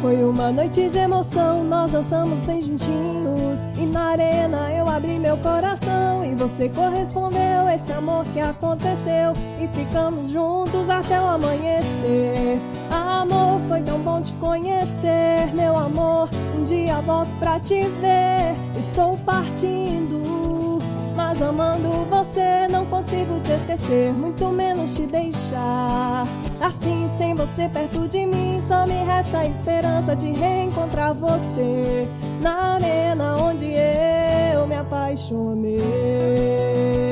Foi uma noite de emoção, nós dançamos bem juntinhos. E na arena eu abri meu coração e você correspondeu esse amor que aconteceu. E ficamos juntos até o amanhecer. Amor, foi tão bom te conhecer, meu amor. Um dia volto pra te ver. Estou partindo, mas amando você não consigo te esquecer, muito menos te deixar. Assim, sem você perto de mim, só me resta a esperança de reencontrar você na arena onde eu me apaixonei.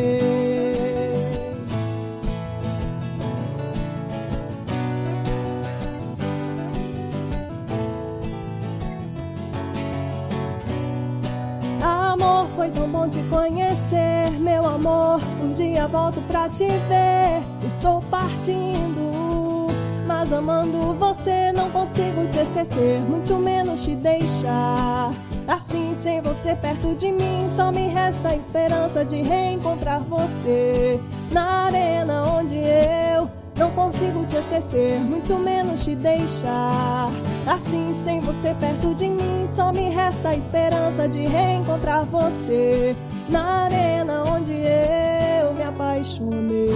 Amor, foi tão bom te conhecer, meu amor. Um dia volto pra te ver. Estou partindo, mas amando você não consigo te esquecer, muito menos te deixar. Assim, sem você perto de mim, só me resta a esperança de reencontrar você na arena onde eu não consigo te esquecer, muito menos te deixar. Assim, sem você perto de mim, só me resta a esperança de reencontrar você na arena onde eu me apaixonei.